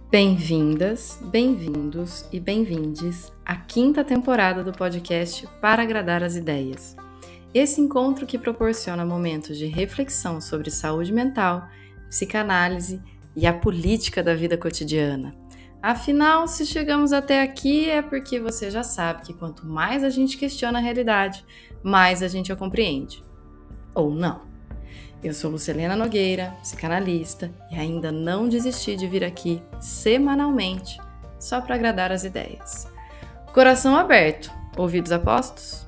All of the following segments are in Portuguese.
Bem-vindas, bem-vindos e bem-vindes à quinta temporada do podcast Para Agradar as Ideias. Esse encontro que proporciona momentos de reflexão sobre saúde mental, psicanálise e a política da vida cotidiana. Afinal, se chegamos até aqui é porque você já sabe que quanto mais a gente questiona a realidade, mais a gente a compreende. Ou não. Eu sou Lucilena Nogueira, psicanalista, e ainda não desisti de vir aqui semanalmente, só para agradar as ideias. Coração aberto, ouvidos apostos?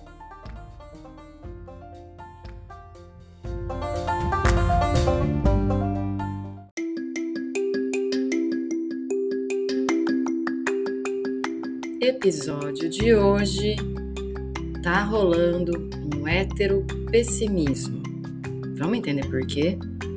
Episódio de hoje tá rolando um hétero pessimismo. Vamos entender por quê?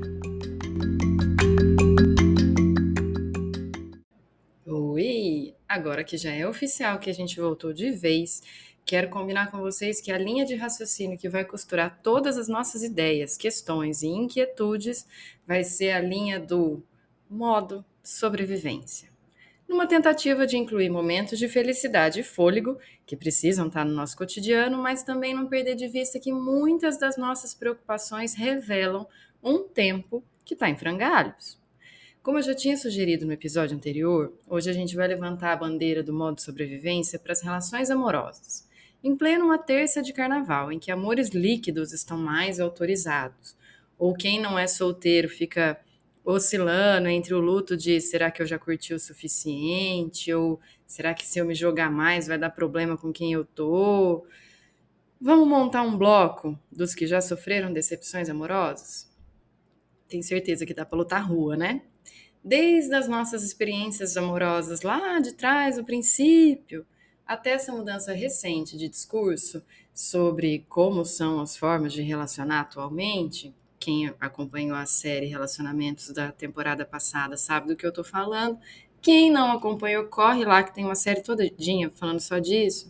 Oi! Agora que já é oficial que a gente voltou de vez, quero combinar com vocês que a linha de raciocínio que vai costurar todas as nossas ideias, questões e inquietudes vai ser a linha do modo sobrevivência. Numa tentativa de incluir momentos de felicidade e fôlego, que precisam estar no nosso cotidiano, mas também não perder de vista que muitas das nossas preocupações revelam um tempo que está em frangalhos. Como eu já tinha sugerido no episódio anterior, hoje a gente vai levantar a bandeira do modo sobrevivência para as relações amorosas. Em pleno uma terça de carnaval, em que amores líquidos estão mais autorizados, ou quem não é solteiro fica oscilando entre o luto de será que eu já curti o suficiente, ou será que se eu me jogar mais vai dar problema com quem eu tô? Vamos montar um bloco dos que já sofreram decepções amorosas? Tenho certeza que dá para lutar rua, né? Desde as nossas experiências amorosas lá de trás, o princípio, até essa mudança recente de discurso sobre como são as formas de relacionar atualmente. Quem acompanhou a série Relacionamentos da temporada passada sabe do que eu tô falando. Quem não acompanhou, corre lá que tem uma série todinha falando só disso.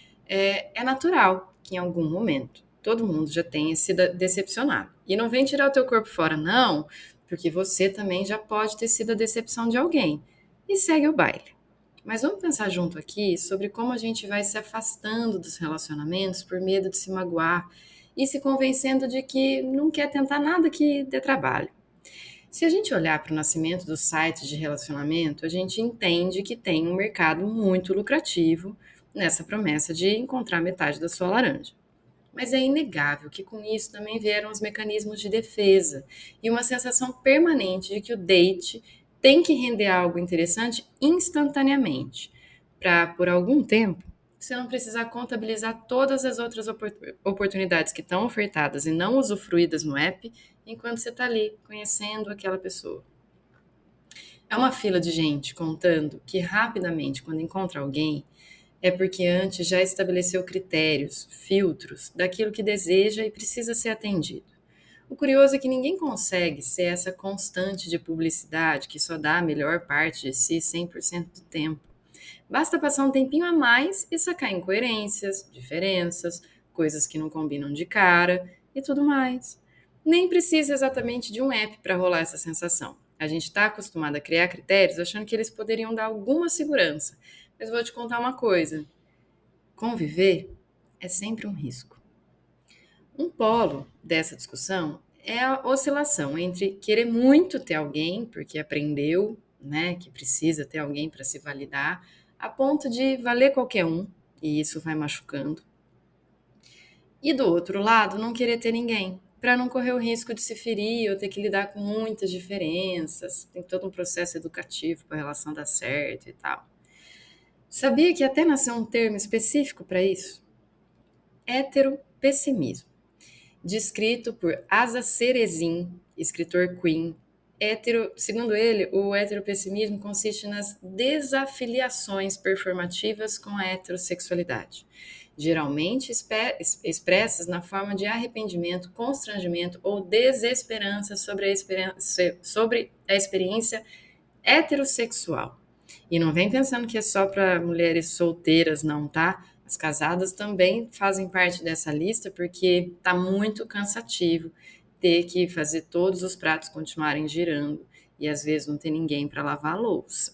É natural que em algum momento todo mundo já tenha sido decepcionado. E não vem tirar o teu corpo fora, não, porque você também já pode ter sido a decepção de alguém. E segue o baile. Mas vamos pensar junto aqui sobre como a gente vai se afastando dos relacionamentos por medo de se magoar e se convencendo de que não quer tentar nada que dê trabalho. Se a gente olhar para o nascimento dos sites de relacionamento, a gente entende que tem um mercado muito lucrativo nessa promessa de encontrar metade da sua laranja. Mas é inegável que com isso também vieram os mecanismos de defesa e uma sensação permanente de que o date tem que render algo interessante instantaneamente, para, por algum tempo, você não precisar contabilizar todas as outras oportunidades que estão ofertadas e não usufruídas no app enquanto você está ali conhecendo aquela pessoa. É uma fila de gente contando que rapidamente, quando encontra alguém, é porque antes já estabeleceu critérios, filtros daquilo que deseja e precisa ser atendido. O curioso é que ninguém consegue ser essa constante de publicidade que só dá a melhor parte de si 100% do tempo. Basta passar um tempinho a mais e sacar incoerências, diferenças, coisas que não combinam de cara e tudo mais. Nem precisa exatamente de um app para rolar essa sensação. A gente está acostumado a criar critérios achando que eles poderiam dar alguma segurança. Mas vou te contar uma coisa: conviver é sempre um risco. Um polo dessa discussão é a oscilação entre querer muito ter alguém, porque aprendeu, né, que precisa ter alguém para se validar, a ponto de valer qualquer um, e isso vai machucando. E do outro lado, não querer ter ninguém, para não correr o risco de se ferir ou ter que lidar com muitas diferenças. Tem todo um processo educativo para a relação dar certo e tal. Sabia que até nasceu um termo específico para isso? Heteropessimismo. Descrito por Asa Serezin, escritor queen. Segundo ele, o heteropessimismo consiste nas desafiliações performativas com a heterossexualidade, geralmente expressas na forma de arrependimento, constrangimento ou desesperança sobre a experiência heterossexual. E não vem pensando que é só para mulheres solteiras, não, tá? As casadas também fazem parte dessa lista porque tá muito cansativo ter que fazer todos os pratos continuarem girando e às vezes não tem ninguém para lavar a louça.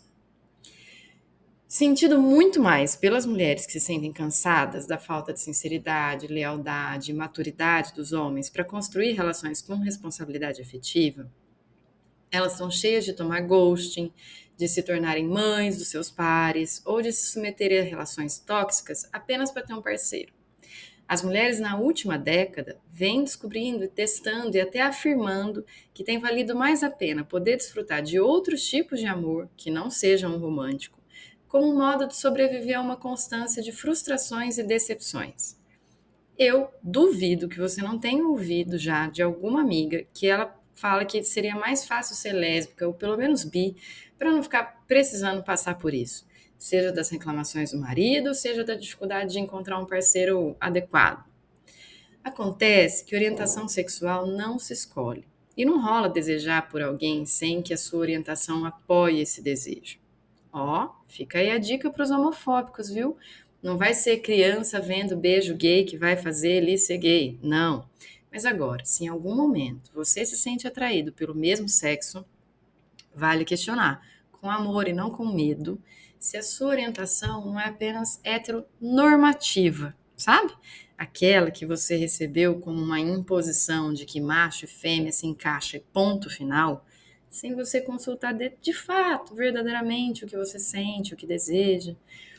Sentido muito mais pelas mulheres que se sentem cansadas da falta de sinceridade, lealdade e maturidade dos homens para construir relações com responsabilidade afetiva, elas estão cheias de tomar ghosting, de se tornarem mães dos seus pares ou de se submeterem a relações tóxicas apenas para ter um parceiro. As mulheres na última década vêm descobrindo e testando e até afirmando que tem valido mais a pena poder desfrutar de outros tipos de amor que não sejam o romântico, como um modo de sobreviver a uma constância de frustrações e decepções. Eu duvido que você não tenha ouvido já de alguma amiga que ela fala que seria mais fácil ser lésbica ou pelo menos bi para não ficar precisando passar por isso, seja das reclamações do marido, seja da dificuldade de encontrar um parceiro adequado. Acontece que orientação sexual não se escolhe e não rola desejar por alguém sem que a sua orientação apoie esse desejo. Ó, fica aí a dica para os homofóbicos, viu? Não vai ser criança vendo beijo gay que vai fazer ele ser gay. Não. Mas agora, se em algum momento você se sente atraído pelo mesmo sexo, vale questionar, com amor e não com medo, se a sua orientação não é apenas heteronormativa, sabe? Aquela que você recebeu como uma imposição de que macho e fêmea se encaixa e ponto final, sem você consultar de fato, verdadeiramente, o que você sente, o que deseja,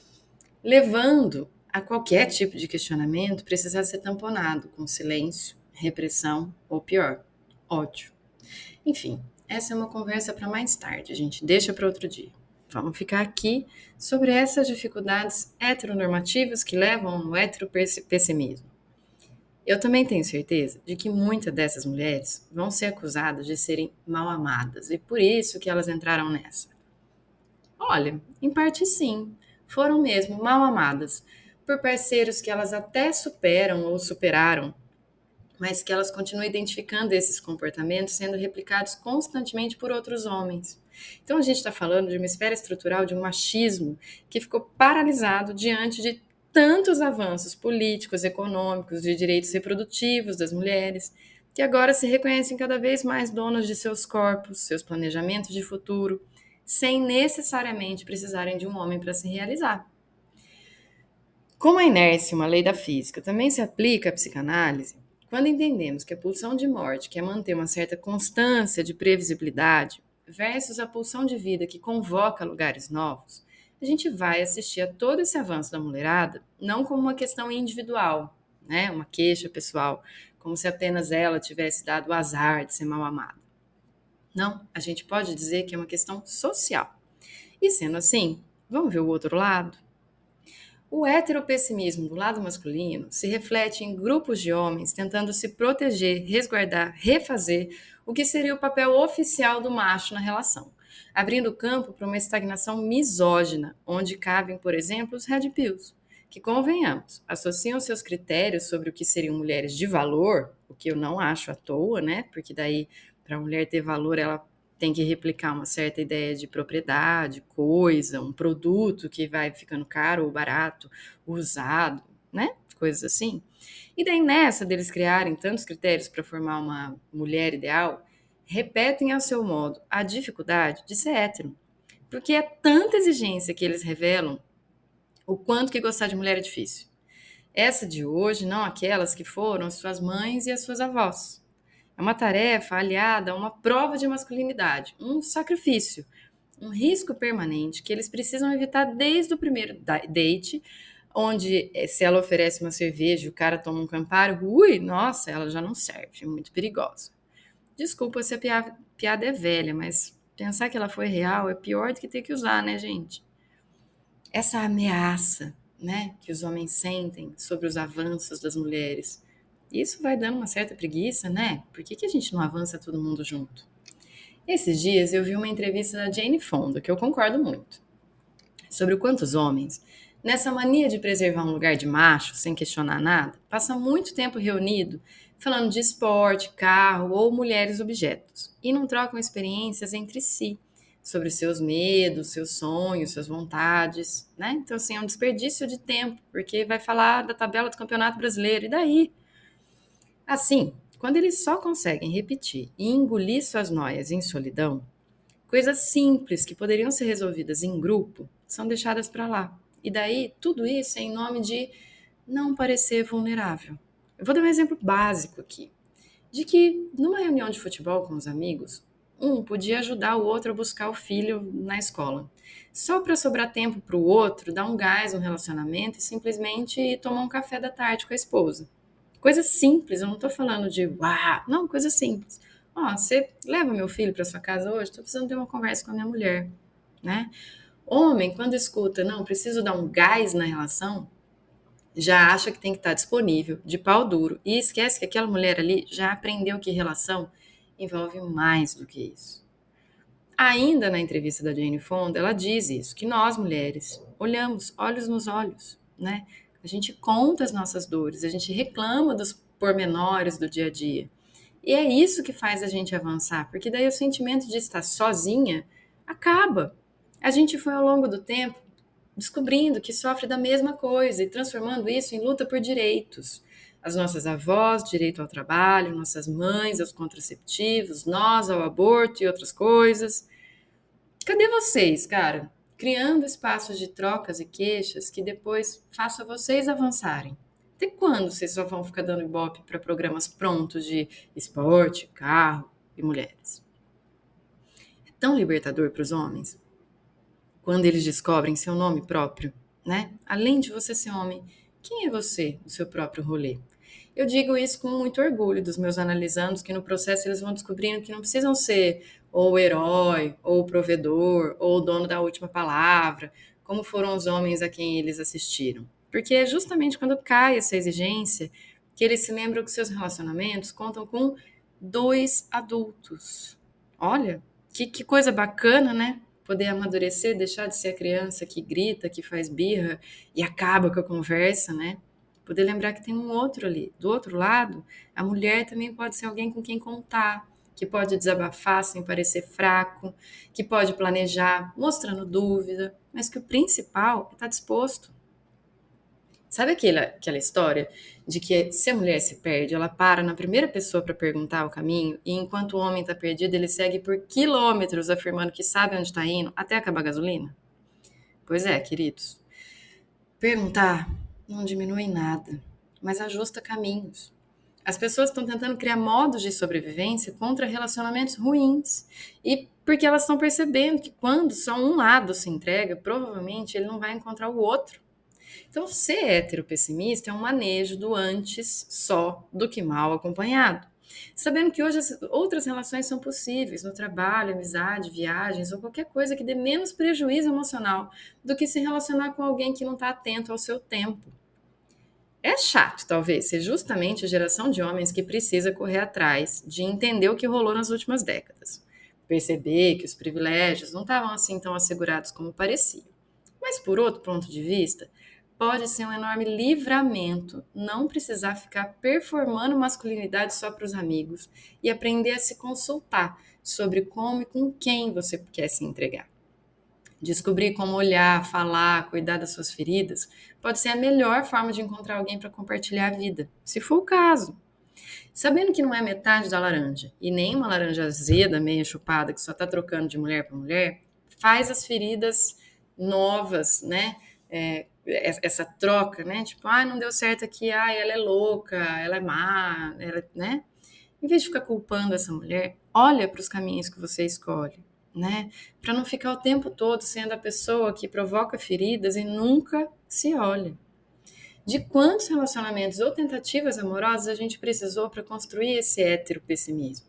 levando a qualquer tipo de questionamento precisar ser tamponado com silêncio, repressão ou pior, ódio. Enfim, essa é uma conversa para mais tarde, a gente deixa para outro dia. Vamos ficar aqui sobre essas dificuldades heteronormativas que levam ao heteropessimismo. Eu também tenho certeza de que muitas dessas mulheres vão ser acusadas de serem mal amadas e por isso que elas entraram nessa. Olha, em parte sim, foram mesmo mal amadas por parceiros que elas até superam ou superaram, mas que elas continuam identificando esses comportamentos sendo replicados constantemente por outros homens. Então a gente está falando de uma esfera estrutural de um machismo que ficou paralisado diante de tantos avanços políticos, econômicos, de direitos reprodutivos das mulheres, que agora se reconhecem cada vez mais donas de seus corpos, seus planejamentos de futuro, sem necessariamente precisarem de um homem para se realizar. Como a inércia, uma lei da física, também se aplica à psicanálise, quando entendemos que a pulsão de morte quer manter uma certa constância de previsibilidade versus a pulsão de vida que convoca lugares novos, a gente vai assistir a todo esse avanço da mulherada não como uma questão individual, né, uma queixa pessoal, como se apenas ela tivesse dado o azar de ser mal amada. Não, a gente pode dizer que é uma questão social. E sendo assim, vamos ver o outro lado? O heteropessimismo do lado masculino se reflete em grupos de homens tentando se proteger, resguardar, refazer o que seria o papel oficial do macho na relação, abrindo campo para uma estagnação misógina, onde cabem, por exemplo, os red pills, que, convenhamos, associam seus critérios sobre o que seriam mulheres de valor, o que eu não acho à toa, né? Porque daí, para a mulher ter valor, ela tem que replicar uma certa ideia de propriedade, coisa, um produto que vai ficando caro ou barato, usado, né? Coisas assim. E daí nessa deles criarem tantos critérios para formar uma mulher ideal, repetem ao seu modo a dificuldade de ser hétero. Porque é tanta exigência que eles revelam o quanto que gostar de mulher é difícil. Essa de hoje, não aquelas que foram as suas mães e as suas avós. É uma tarefa aliada a uma prova de masculinidade, um sacrifício, um risco permanente que eles precisam evitar desde o primeiro date, onde se ela oferece uma cerveja e o cara toma um Campari, ui, nossa, ela já não serve, é muito perigosa. Desculpa se a piada é velha, mas pensar que ela foi real é pior do que ter que usar, né, gente? Essa ameaça, né, que os homens sentem sobre os avanços das mulheres, isso vai dando uma certa preguiça, né? Por que a gente não avança todo mundo junto? Esses dias eu vi uma entrevista da Jane Fonda, que eu concordo muito, sobre o quanto os homens, nessa mania de preservar um lugar de macho, sem questionar nada, passam muito tempo reunido falando de esporte, carro ou mulheres objetos, e não trocam experiências entre si, sobre os seus medos, seus sonhos, suas vontades, né? Então, assim, é um desperdício de tempo, porque vai falar da tabela do Campeonato Brasileiro, e daí? Assim, quando eles só conseguem repetir e engolir suas noias em solidão, Coisas simples que poderiam ser resolvidas em grupo são deixadas para lá. E daí, tudo isso é em nome de não parecer vulnerável. Eu vou dar um exemplo básico aqui, de que numa reunião de futebol com os amigos, um podia ajudar o outro a buscar o filho na escola. Só para sobrar tempo para o outro dar um gás no relacionamento e simplesmente ir tomar um café da tarde com a esposa. Coisa simples, eu não estou falando de uau, não, coisa simples. Ó, você leva meu filho para sua casa hoje? Estou precisando ter uma conversa com a minha mulher, né? Homem, quando escuta, não, preciso dar um gás na relação, já acha que tem que estar disponível, de pau duro, e esquece que aquela mulher ali já aprendeu que relação envolve mais do que isso. Ainda na entrevista da Jane Fonda, ela diz isso, que nós mulheres olhamos olhos nos olhos, né? A gente conta as nossas dores, a gente reclama dos pormenores do dia a dia. E é isso que faz a gente avançar, porque daí o sentimento de estar sozinha acaba. A gente foi ao longo do tempo descobrindo que sofre da mesma coisa e transformando isso em luta por direitos. As nossas avós, direito ao trabalho, nossas mães aos contraceptivos, nós ao aborto e outras coisas. Cadê vocês, cara? Criando espaços de trocas e queixas que depois façam vocês avançarem. Até quando vocês só vão ficar dando ibope para programas prontos de esporte, carro e mulheres? É tão libertador para os homens quando eles descobrem seu nome próprio, né? Além de você ser homem, quem é você no seu próprio rolê? Eu digo isso com muito orgulho dos meus analisandos, que no processo eles vão descobrindo que não precisam ser ou o herói, ou o provedor, ou o dono da última palavra, como foram os homens a quem eles assistiram. Porque é justamente quando cai essa exigência que eles se lembram que seus relacionamentos contam com dois adultos. Olha, que coisa bacana, né? Poder amadurecer, deixar de ser a criança que grita, que faz birra e acaba com a conversa, né? Poder lembrar que tem um outro ali. Do outro lado, a mulher também pode ser alguém com quem contar, que pode desabafar sem parecer fraco, que pode planejar, mostrando dúvida, mas que o principal é estar disposto. Sabe aquela história de que se a mulher se perde, ela para na primeira pessoa para perguntar o caminho, e enquanto o homem está perdido, ele segue por quilômetros afirmando que sabe onde está indo até acabar a gasolina? Pois é, queridos. Perguntar não diminui nada, mas ajusta caminhos. As pessoas estão tentando criar modos de sobrevivência contra relacionamentos ruins. E porque elas estão percebendo que quando só um lado se entrega, provavelmente ele não vai encontrar o outro. Então, ser hétero pessimista é um manejo do antes só do que mal acompanhado. Sabendo que hoje as outras relações são possíveis, no trabalho, amizade, viagens ou qualquer coisa que dê menos prejuízo emocional do que se relacionar com alguém que não está atento ao seu tempo. É chato, talvez, ser justamente a geração de homens que precisa correr atrás de entender o que rolou nas últimas décadas. Perceber que os privilégios não estavam assim tão assegurados como pareciam. Mas, por outro ponto de vista, pode ser um enorme livramento não precisar ficar performando masculinidade só para os amigos e aprender a se consultar sobre como e com quem você quer se entregar. Descobrir como olhar, falar, cuidar das suas feridas pode ser a melhor forma de encontrar alguém para compartilhar a vida, se for o caso. Sabendo que não é metade da laranja e nem uma laranja azeda, meio chupada, que só está trocando de mulher para mulher, faz as feridas novas, né? Essa troca, né? Tipo, não deu certo aqui, ela é louca, ela é má, ela, né? Em vez de ficar culpando essa mulher, olha para os caminhos que você escolhe, né? Para não ficar o tempo todo sendo a pessoa que provoca feridas e nunca se olha. De quantos relacionamentos ou tentativas amorosas a gente precisou para construir esse hétero pessimismo?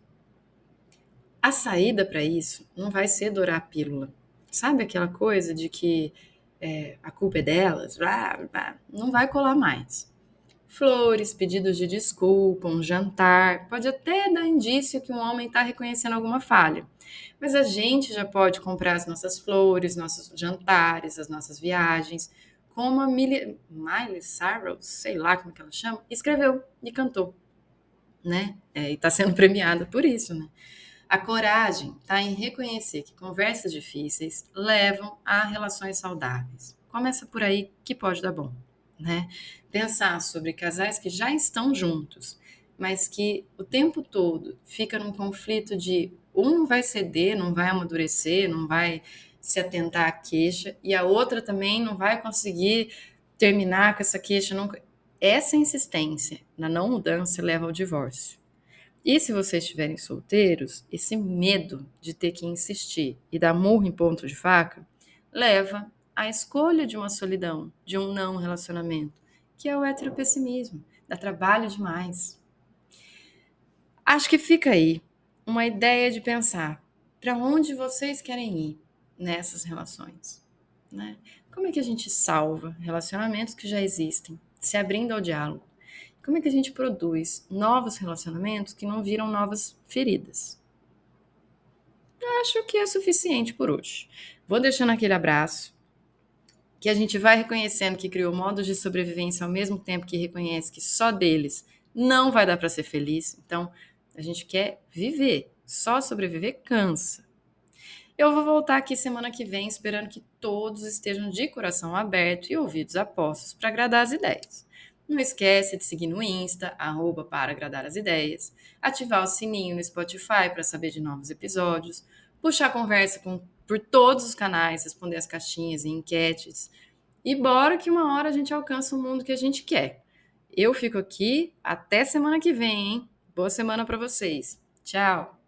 A saída para isso não vai ser dourar a pílula. Sabe aquela coisa de que a culpa é delas? Não vai colar mais. Flores, pedidos de desculpa, um jantar, pode até dar indício que um homem está reconhecendo alguma falha. Mas a gente já pode comprar as nossas flores, nossos jantares, as nossas viagens, como a Miley Cyrus, sei lá como que ela chama, escreveu e cantou, né? E está sendo premiada por isso, né? A coragem está em reconhecer que conversas difíceis levam a relações saudáveis. Começa por aí que pode dar bom, né? Pensar sobre casais que já estão juntos, mas que o tempo todo fica num conflito de um não vai ceder, não vai amadurecer, não vai se atentar à queixa, e a outra também não vai conseguir terminar com essa queixa nunca. Essa insistência na não mudança leva ao divórcio. E se vocês estiverem solteiros, esse medo de ter que insistir e dar murro em ponto de faca leva à escolha de uma solidão, de um não relacionamento, que é o heteropessimismo. Dá trabalho demais. Acho que fica aí uma ideia de pensar para onde vocês querem ir nessas relações, né? Como é que a gente salva relacionamentos que já existem, se abrindo ao diálogo? Como é que a gente produz novos relacionamentos que não viram novas feridas? Acho que é suficiente por hoje. Vou deixando aquele abraço, que a gente vai reconhecendo que criou modos de sobrevivência ao mesmo tempo que reconhece que só deles não vai dar para ser feliz. Então, a gente quer viver. Só sobreviver cansa. Eu vou voltar aqui semana que vem, esperando que todos estejam de coração aberto e ouvidos a postos para agradar as ideias. Não esquece de seguir no Insta, @para agradar as ideias, ativar o sininho no Spotify para saber de novos episódios, puxar a conversa por todos os canais, responder as caixinhas e enquetes. E bora que uma hora a gente alcança o mundo que a gente quer. Eu fico aqui, até semana que vem, hein? Boa semana para vocês. Tchau!